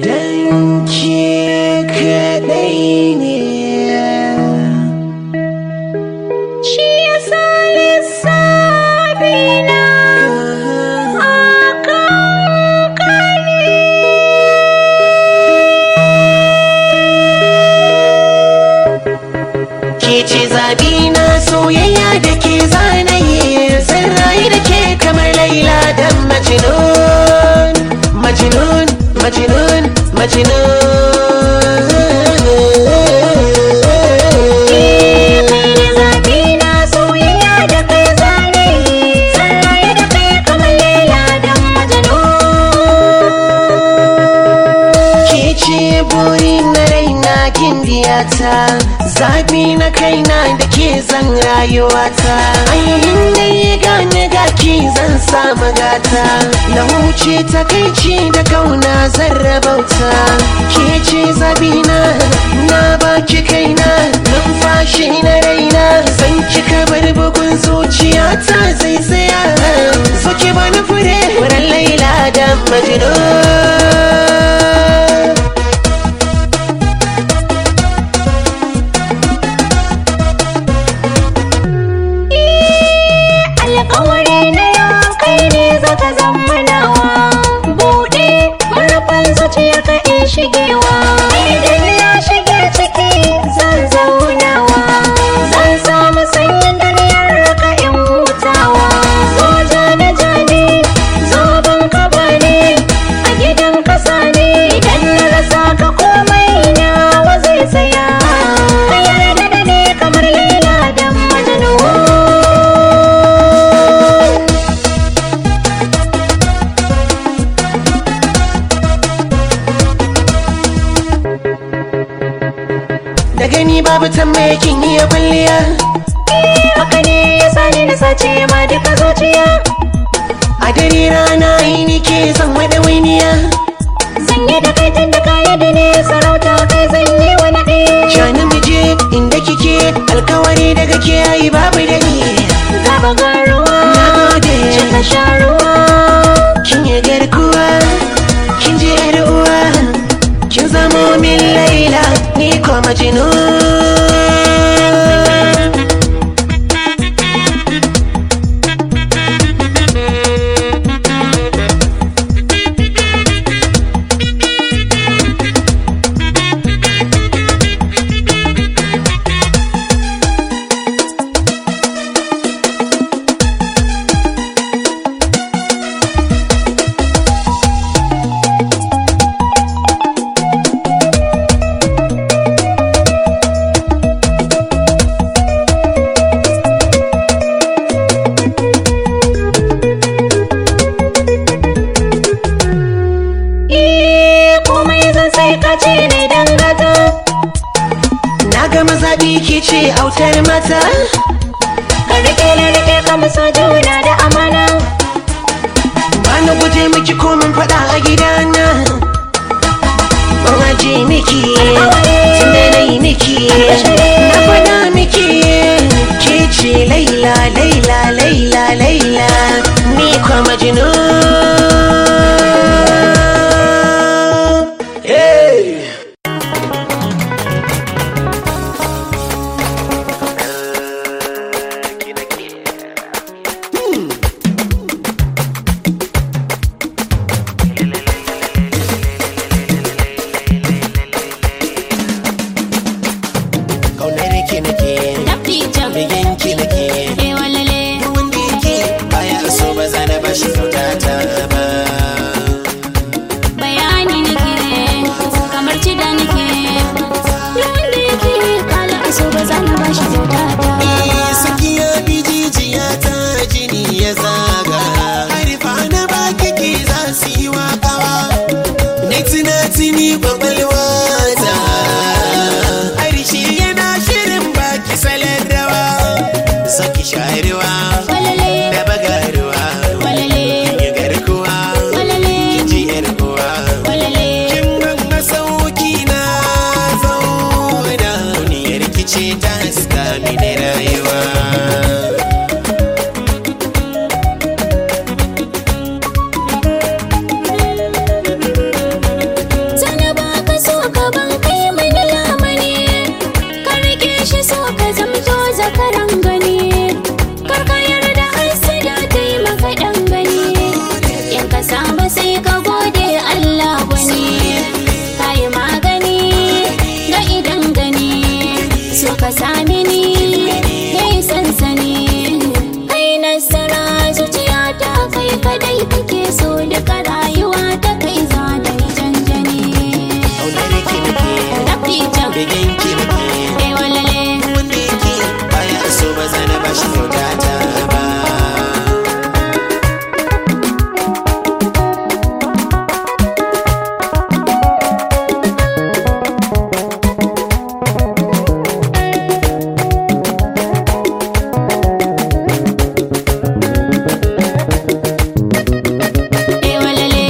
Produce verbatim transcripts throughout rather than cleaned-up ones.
Dan ke kaɗai ne. Shi yasa lissafi na akan kare. Ke ce zabi na soyayya da ke zanaye, zan rayu da ke kamar Laila da Majnun. Majnun, Majnun, Majnun. Zabi na kaina da ke zan rayuwata, ainihin da ya gane gaki zan samu gata, na huce takaici da kauna zan rabauta. Ke ce zabina na baki kaina, numfashi na raina zan kika bar bugun zuciyata zai tsaya. So ki bani fure wurin Laila da Majnun. Shigewa idan na shige ciki zan zaunawa, zan samu sanyin dariyar raka in hutawa. Zo jane jane zo ban ka bane, a gidan kasa ne idan na rasa ka komai nawa zai tsaya. Ka yarda da ni kamar Laila da Majnun. Da gani babu tambaye kin iya kwalliya, haka ne ya sani na sace ma duka zuciya. a dare rana yi nike zan wada wainiya. Zan yi da kai tun da kaya da ne sarauta kai zan yi wa naɗe. Shani muje inda kike alkawari daga ke yayi babu da ni. Gaba ga ruwa na gode cika sha ruwa. Kin yi garkuwa kin ji yar uwa, kin zamo min Laila ni ko Majnun. Na gama zaɓi ke ce autar mata, ka rike na rike ka musa juna da amana. ba na guje miki ko mun faɗa a gidana. Ban aje miki tunda na yi miki, na faɗa miki ke ce Laila, Laila, Laila, Laila ni ko Majnun. Tell so duka rayuwa ta kai za da yi janjani. Aunar ki nake, Tafi can, begen ki nake. eh walale. Wanda yake baya so ba zana ba shi kyauta ta ba. Eh walale.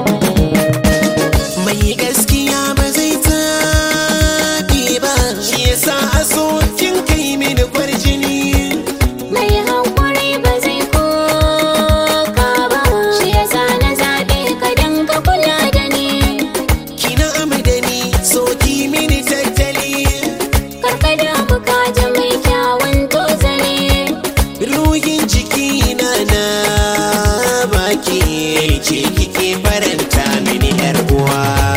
Mai gaskiya ba zai taɓe ba, shi yasa a so kin kai mini kwarjini. Mai hankuri ba zai koka ba, shi yasa na zaɓe ka dan ka kula da ni. Kina amadani so ki mini tattali. Karkada buka ji mai kyawun tozali. Ruhin jikina na baki ce kike faranta mini yar uwa.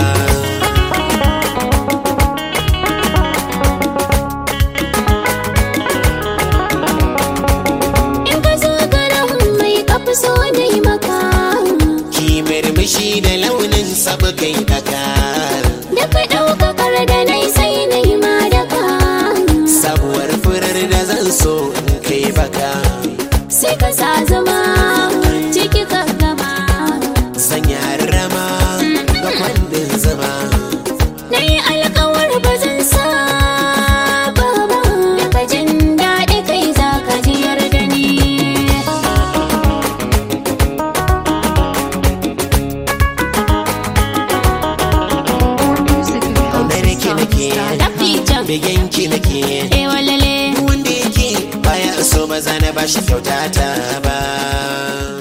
In ka zo garin mai kafi so na yi maka, Ki murmushi da launin sabukai daka. da ka ɗaukakar da nai sai na yi ma daka. Sabuwar furar da zan so in kai baka. Sai ka sa zama ciki ka gama. Sanya rama ga kwandin zama. Na yi alkawar ba zan saba ba, daga jin daɗi kai za ka ji yarda ni. Aunar ki nake, Tafi can, begen ki nake. eh walale. Wanda yake baya so ba zana ba shi kyauta ta ba.